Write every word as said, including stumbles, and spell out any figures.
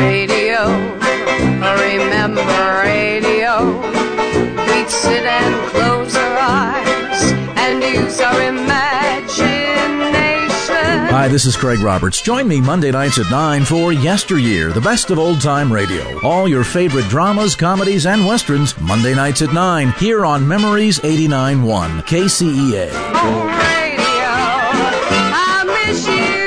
radio, remember radio. We'd sit and close our eyes and use our imagination. Hi, this is Craig Roberts. Join me Monday nights at nine for Yesteryear, the best of old-time radio. All your favorite dramas, comedies, and westerns, Monday nights at nine, here on Memories eighty-nine point one, K C E A. Oh, radio, I miss you.